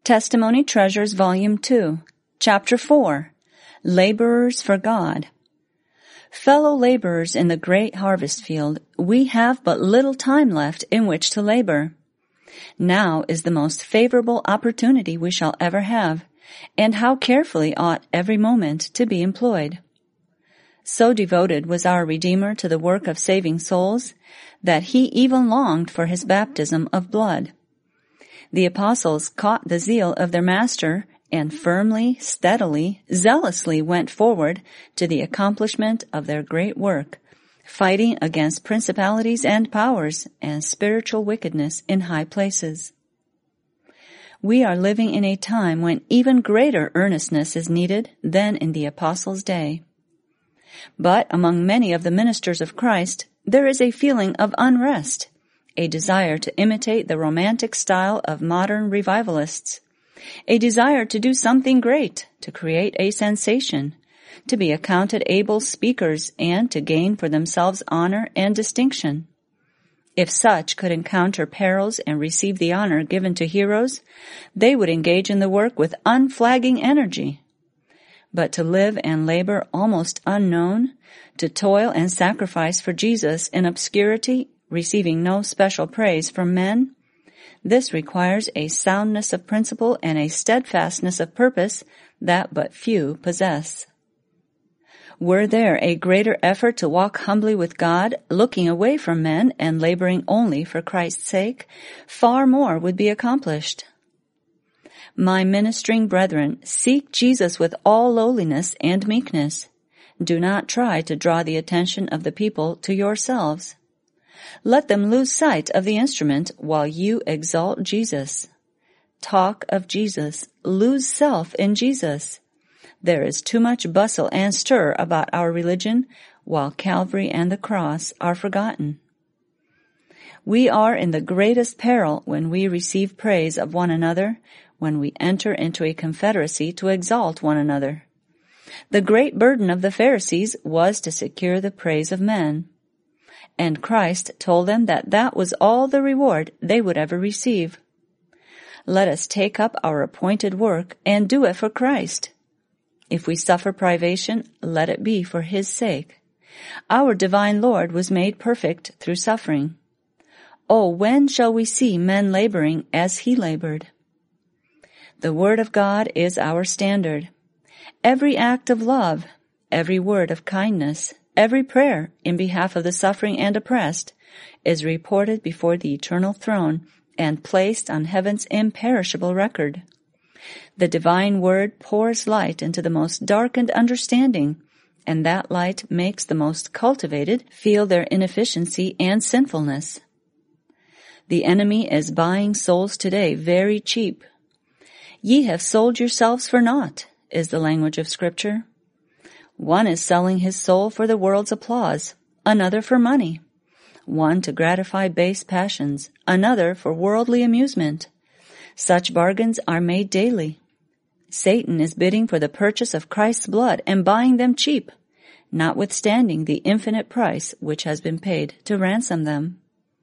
Testimony Treasures Volume 2, Chapter 4, Laborers for God. Fellow laborers in the great harvest field, we have but little time left in which to labor. Now is the most favorable opportunity we shall ever have, and how carefully ought every moment to be employed. So devoted was our Redeemer to the work of saving souls, that he even longed for his baptism of blood. The apostles caught the zeal of their master and firmly, steadily, zealously went forward to the accomplishment of their great work, fighting against principalities and powers and spiritual wickedness in high places. We are living in a time when even greater earnestness is needed than in the apostles' day. But among many of the ministers of Christ, there is a feeling of unrest, a desire to imitate the romantic style of modern revivalists, a desire to do something great, to create a sensation, to be accounted able speakers, and to gain for themselves honor and distinction. If such could encounter perils and receive the honor given to heroes, they would engage in the work with unflagging energy. But to live and labor almost unknown, to toil and sacrifice for Jesus in obscurity, receiving no special praise from men, this requires a soundness of principle and a steadfastness of purpose that but few possess. Were there a greater effort to walk humbly with God, looking away from men and laboring only for Christ's sake, far more would be accomplished. My ministering brethren, seek Jesus with all lowliness and meekness. Do not try to draw the attention of the people to yourselves. Let them lose sight of the instrument while you exalt Jesus. Talk of Jesus. Lose self in Jesus. There is too much bustle and stir about our religion, while Calvary and the cross are forgotten. We are in the greatest peril when we receive praise of one another, when we enter into a confederacy to exalt one another. The great burden of the Pharisees was to secure the praise of men. And Christ told them that that was all the reward they would ever receive. Let us take up our appointed work and do it for Christ. If we suffer privation, let it be for His sake. Our divine Lord was made perfect through suffering. Oh, when shall we see men laboring as He labored? The Word of God is our standard. Every act of love, every word of kindness, every prayer in behalf of the suffering and oppressed is reported before the eternal throne and placed on heaven's imperishable record. The divine word pours light into the most darkened understanding, and that light makes the most cultivated feel their inefficiency and sinfulness. The enemy is buying souls today very cheap. Ye have sold yourselves for naught, is the language of Scripture. One is selling his soul for the world's applause, another for money. One to gratify base passions, another for worldly amusement. Such bargains are made daily. Satan is bidding for the purchase of Christ's blood and buying them cheap, notwithstanding the infinite price which has been paid to ransom them.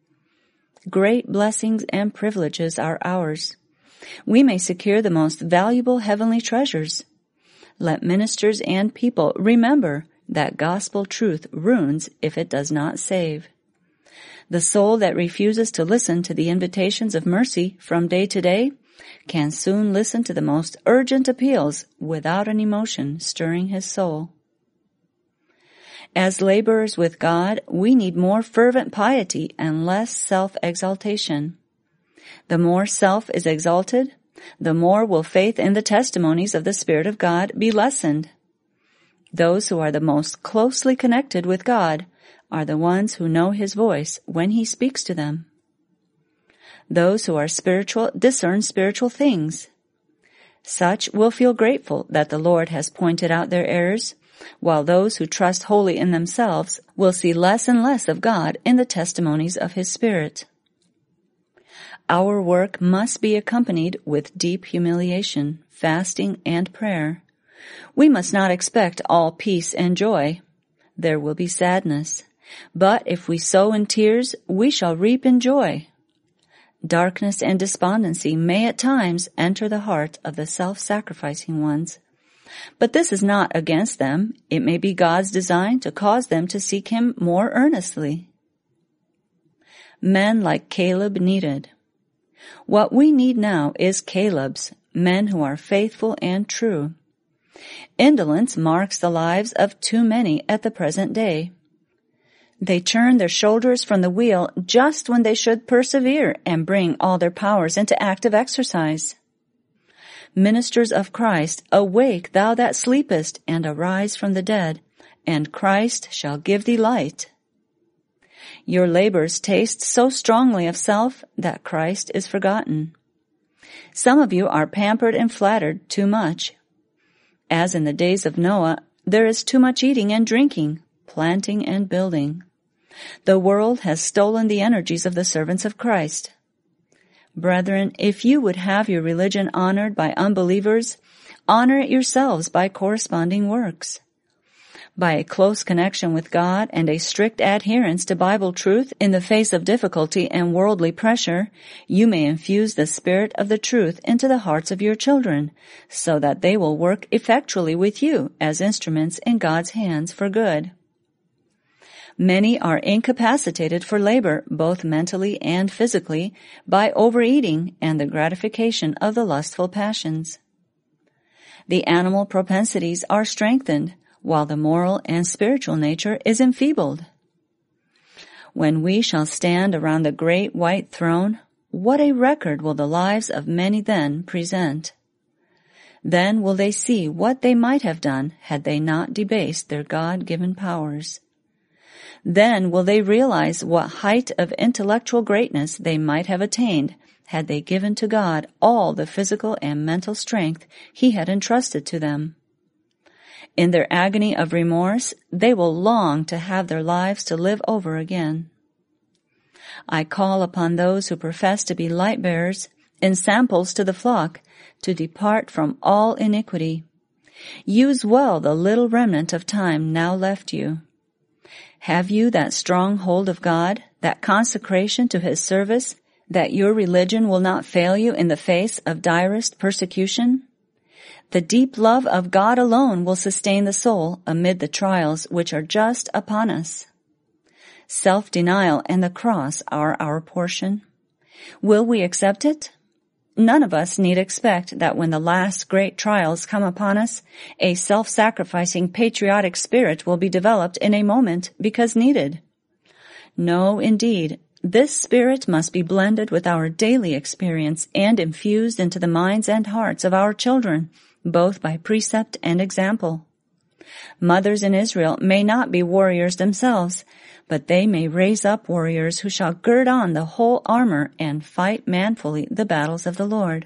Great blessings and privileges are ours. We may secure the most valuable heavenly treasures. Let ministers and people remember that gospel truth ruins if it does not save. The soul that refuses to listen to the invitations of mercy from day to day can soon listen to the most urgent appeals without an emotion stirring his soul. As laborers with God, we need more fervent piety and less self-exaltation. The more self is exalted, the more will faith in the testimonies of the Spirit of God be lessened. Those who are the most closely connected with God are the ones who know His voice when He speaks to them. Those who are spiritual discern spiritual things. Such will feel grateful that the Lord has pointed out their errors, while those who trust wholly in themselves will see less and less of God in the testimonies of His Spirit. Our work must be accompanied with deep humiliation, fasting, and prayer. We must not expect all peace and joy. There will be sadness. But if we sow in tears, we shall reap in joy. Darkness and despondency may at times enter the heart of the self-sacrificing ones. But this is not against them. It may be God's design to cause them to seek Him more earnestly. Men like Caleb needed. What we need now is Calebs, men who are faithful and true. Indolence marks the lives of too many at the present day. They turn their shoulders from the wheel just when they should persevere and bring all their powers into active exercise. Ministers of Christ, awake thou that sleepest, and arise from the dead, and Christ shall give thee light. Your labors taste so strongly of self that Christ is forgotten. Some of you are pampered and flattered too much. As in the days of Noah, there is too much eating and drinking, planting and building. The world has stolen the energies of the servants of Christ. Brethren, if you would have your religion honored by unbelievers, honor it yourselves by corresponding works. By a close connection with God and a strict adherence to Bible truth in the face of difficulty and worldly pressure, you may infuse the spirit of the truth into the hearts of your children, so that they will work effectually with you as instruments in God's hands for good. Many are incapacitated for labor, both mentally and physically, by overeating and the gratification of the lustful passions. The animal propensities are strengthened, while the moral and spiritual nature is enfeebled. When we shall stand around the great white throne, what a record will the lives of many then present! Then will they see what they might have done had they not debased their God-given powers. Then will they realize what height of intellectual greatness they might have attained had they given to God all the physical and mental strength He had entrusted to them. In their agony of remorse, they will long to have their lives to live over again. I call upon those who profess to be light-bearers, ensamples to the flock, to depart from all iniquity. Use well the little remnant of time now left you. Have you that strong hold of God, that consecration to His service, that your religion will not fail you in the face of direst persecution? The deep love of God alone will sustain the soul amid the trials which are just upon us. Self-denial and the cross are our portion. Will we accept it? None of us need expect that when the last great trials come upon us, a self-sacrificing patriotic spirit will be developed in a moment because needed. No, indeed, this spirit must be blended with our daily experience and infused into the minds and hearts of our children, both by precept and example. Mothers in Israel may not be warriors themselves, but they may raise up warriors who shall gird on the whole armor and fight manfully the battles of the Lord.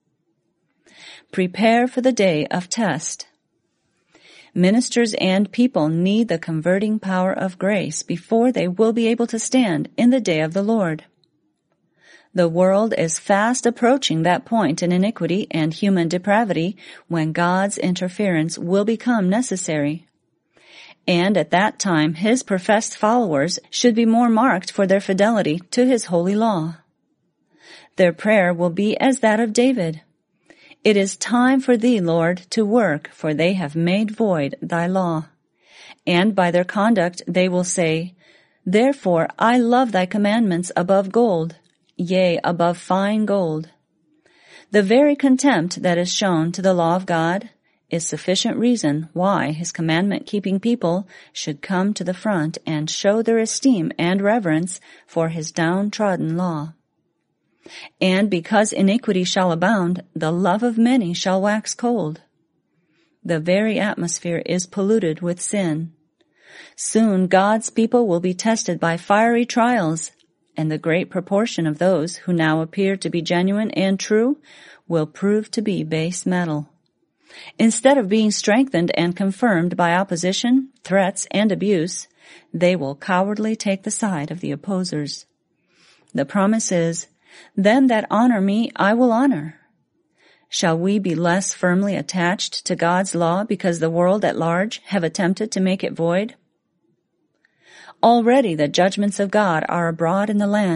Prepare for the day of test. Ministers and people need the converting power of grace before they will be able to stand in the day of the Lord. The world is fast approaching that point in iniquity and human depravity when God's interference will become necessary. And at that time His professed followers should be more marked for their fidelity to His holy law. Their prayer will be as that of David. It is time for Thee, Lord, to work, for they have made void Thy law. And by their conduct they will say, Therefore I love Thy commandments above gold, yea, above fine gold. The very contempt that is shown to the law of God is sufficient reason why His commandment-keeping people should come to the front and show their esteem and reverence for His downtrodden law. And because iniquity shall abound, the love of many shall wax cold. The very atmosphere is polluted with sin. Soon God's people will be tested by fiery trials, and the great proportion of those who now appear to be genuine and true will prove to be base metal. Instead of being strengthened and confirmed by opposition, threats, and abuse, they will cowardly take the side of the opposers. The promise is, Them that honor me I will honor. Shall we be less firmly attached to God's law because the world at large have attempted to make it void? Already the judgments of God are abroad in the land,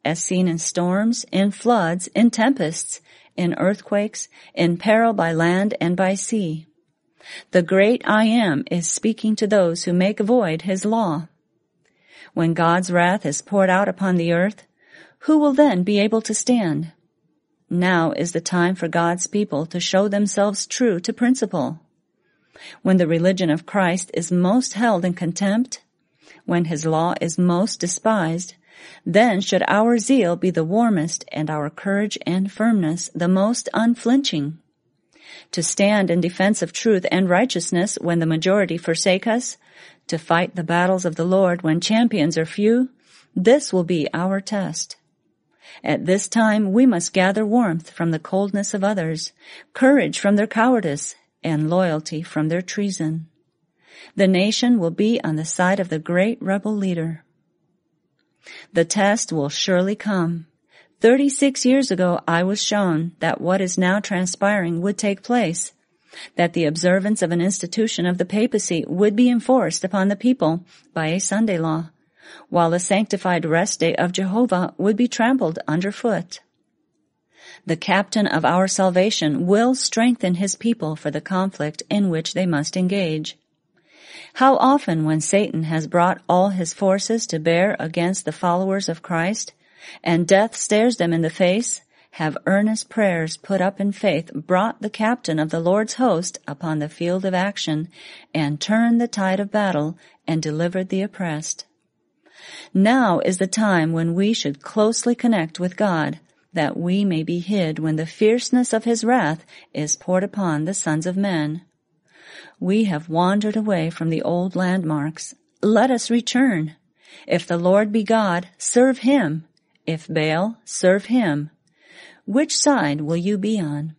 as seen in storms, in floods, in tempests, in earthquakes, in peril by land and by sea. The great I Am is speaking to those who make void his law. When God's wrath is poured out upon the earth, who will then be able to stand? Now is the time for God's people to show themselves true to principle. When the religion of Christ is most held in contempt, when his law is most despised, then should our zeal be the warmest and our courage and firmness the most unflinching. To stand in defense of truth and righteousness when the majority forsake us, to fight the battles of the Lord when champions are few, this will be our test. At this time we must gather warmth from the coldness of others, courage from their cowardice, and loyalty from their treason. The nation will be on the side of the great rebel leader. The test will surely come. 36 years ago I was shown that what is now transpiring would take place, that the observance of an institution of the papacy would be enforced upon the people by a Sunday law, while the sanctified rest day of Jehovah would be trampled underfoot. The captain of our salvation will strengthen his people for the conflict in which they must engage. How often when Satan has brought all his forces to bear against the followers of Christ, and death stares them in the face, have earnest prayers put up in faith brought the captain of the Lord's host upon the field of action and turned the tide of battle and delivered the oppressed. Now is the time when we should closely connect with God, that we may be hid when the fierceness of his wrath is poured upon the sons of men. We have wandered away from the old landmarks. Let us return. If the Lord be God, serve him. If Baal, serve him. Which side will you be on?